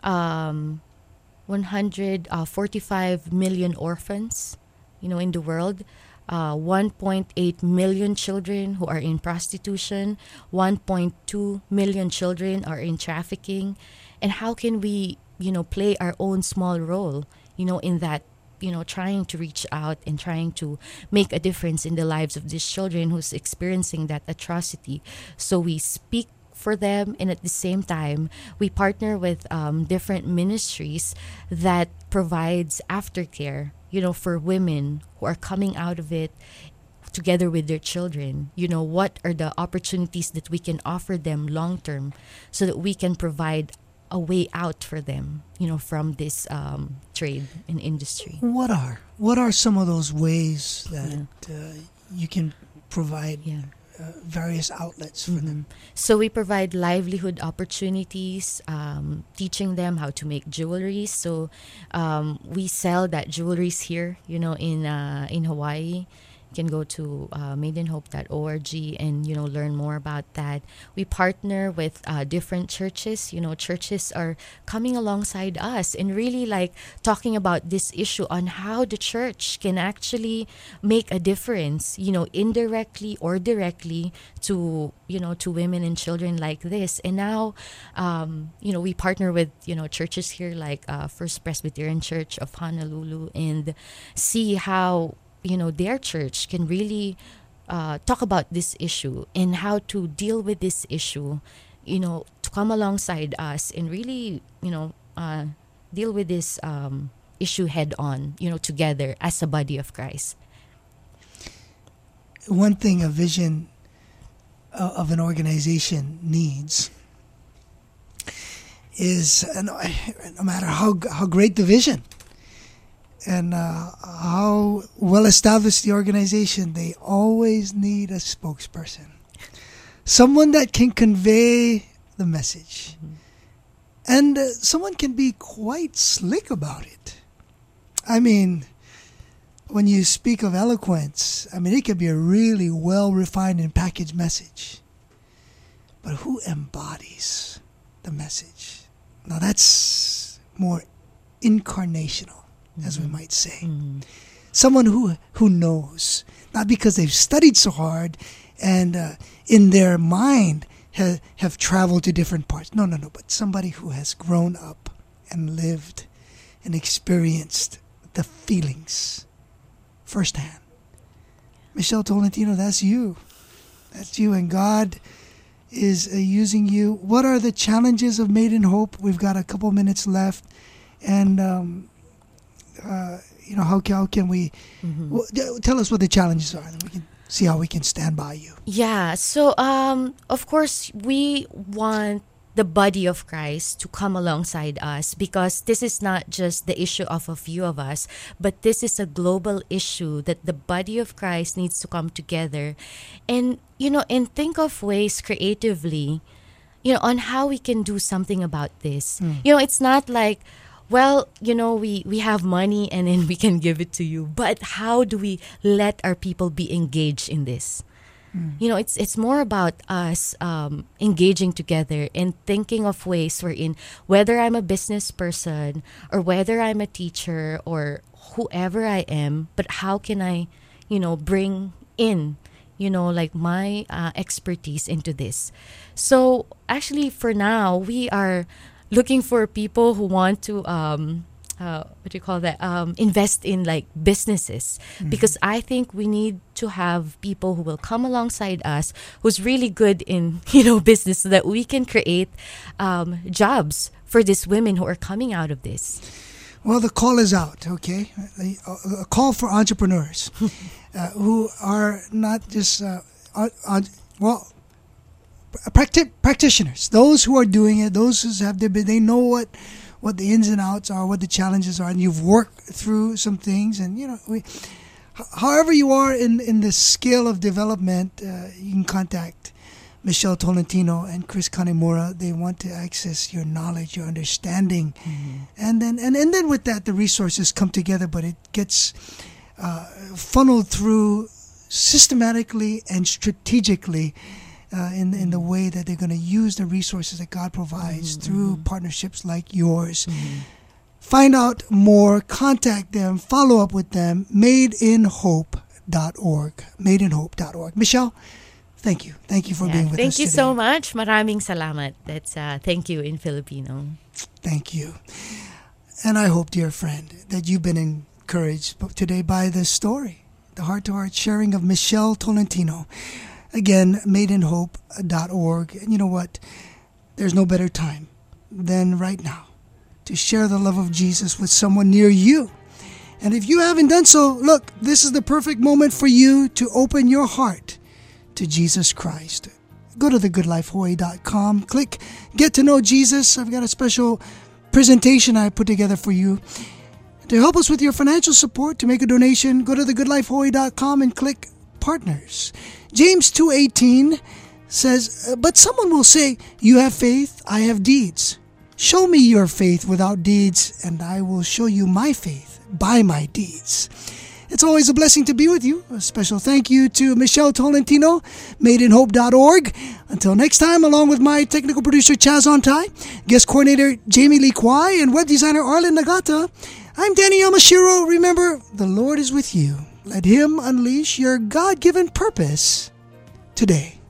um, one hundred forty-five million orphans, you know, in the world. Uh, one point eight million children who are in prostitution, one point two million children are in trafficking, and how can we, you know, play our own small role, you know, in that, you know, trying to reach out and trying to make a difference in the lives of these children who's experiencing that atrocity. So we speak for them, and at the same time, we partner with um, different ministries that provides aftercare, you know, for women who are coming out of it together with their children. You know, what are the opportunities that we can offer them long term so that we can provide a way out for them, you know, from this um, trade and industry. What are what are some of those ways that yeah. uh, you can provide yeah. uh, various outlets for mm-hmm. them? So we provide livelihood opportunities, um, teaching them how to make jewelry. So um, we sell that jewelries here, you know, in uh, in Hawaii. You can go to uh, made in hope dot org and, you know, learn more about that. We partner with uh, different churches. You know, churches are coming alongside us and really like talking about this issue on how the church can actually make a difference, you know, indirectly or directly to, you know, to women and children like this. And now, um, you know, we partner with, you know, churches here like uh, First Presbyterian Church of Honolulu, and see how, you know, their church can really uh, talk about this issue and how to deal with this issue, you know, to come alongside us and really, you know, uh, deal with this um, issue head on, you know, together as a body of Christ. One thing a vision uh, of an organization needs is, uh, no, no matter how how great the vision, and uh, how well established the organization, they always need a spokesperson. Someone that can convey the message. Mm-hmm. And uh, someone can be quite slick about it. I mean, when you speak of eloquence, I mean, it can be a really well-refined and packaged message. But who embodies the message? Now that's more incarnational, mm-hmm. as we might say. Mm-hmm. Someone who who knows, not because they've studied so hard and uh, in their mind ha- have traveled to different parts. No, no, no, but somebody who has grown up and lived and experienced the feelings firsthand. Michelle Tolentino, that's you. That's you, and God is uh, using you. What are the challenges of Made in Hope? We've got a couple minutes left, and um, uh, you know, how, how can we mm-hmm. w- tell us what the challenges are, and we can see how we can stand by you. Yeah. So, um, of course, we want the body of Christ to come alongside us, because this is not just the issue of a few of us, but this is a global issue that the body of Christ needs to come together and, you know, and think of ways creatively, you know, on how we can do something about this. Mm. You know, it's not like, well, you know, we, we have money and then we can give it to you, but how do we let our people be engaged in this? Mm. You know, it's it's more about us um, engaging together and thinking of ways wherein, whether I'm a business person or whether I'm a teacher or whoever I am, but how can I, you know, bring in, you know, like my uh, expertise into this. So actually, for now, we are looking for people who want to um, Uh, what do you call that? Um, invest in like businesses, mm-hmm. because I think we need to have people who will come alongside us, who's really good in, you know, business, so that we can create um, jobs for these women who are coming out of this. Well, the call is out, okay? A, a call for entrepreneurs uh, who are not just uh, uh, uh, well. Practi- practitioners, those who are doing it, those who have their, they know what. what the ins and outs are, what the challenges are, and you've worked through some things. And, you know, we, however you are in, in the scale of development, uh, you can contact Michelle Tolentino and Chris Kanemura. They want to access your knowledge, your understanding. Mm-hmm. And then and, and then with that, the resources come together, but it gets uh, funneled through systematically and strategically Uh, in in the way that they're going to use the resources that God provides mm-hmm. through partnerships like yours. Mm-hmm. Find out more, contact them, follow up with them, made in hope dot org. made in hope dot org. Michelle, thank you. Thank you for yeah, being with thank us today. Thank you so much. Maraming salamat. That's uh, thank you in Filipino. Thank you. And I hope, dear friend, that you've been encouraged today by this story, the heart-to-heart sharing of Michelle Tolentino. Again, made in hope dot org. And you know what? There's no better time than right now to share the love of Jesus with someone near you. And if you haven't done so, look, this is the perfect moment for you to open your heart to Jesus Christ. Go to the good life hawaii dot com. Click Get to Know Jesus. I've got a special presentation I put together for you. To help us with your financial support, to make a donation, go to the good life hawaii dot com and click Partners. James two eighteen says, but someone will say, you have faith, I have deeds. Show me your faith without deeds, and I will show you my faith by my deeds. It's always a blessing to be with you. A special thank you to Michelle Tolentino, made in hope dot org. Until next time, along with my technical producer Chaz Ontai, guest coordinator Jamie Lee Kwai, and web designer Arlen Nagata, I'm Danny Yamashiro. Remember, the Lord is with you. Let Him unleash your God-given purpose today.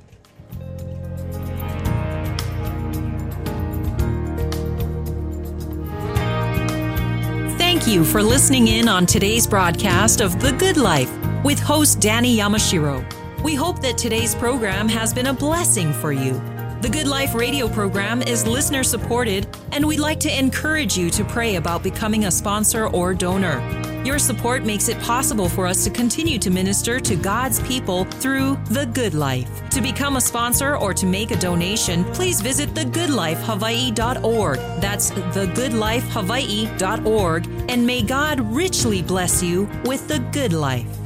Thank you for listening in on today's broadcast of The Good Life with host Danny Yamashiro. We hope that today's program has been a blessing for you. The Good Life radio program is listener supported, and we'd like to encourage you to pray about becoming a sponsor or donor. Your support makes it possible for us to continue to minister to God's people through The Good Life. To become a sponsor or to make a donation, please visit the good life hawaii dot org. That's the good life hawaii dot org. And may God richly bless you with the good life.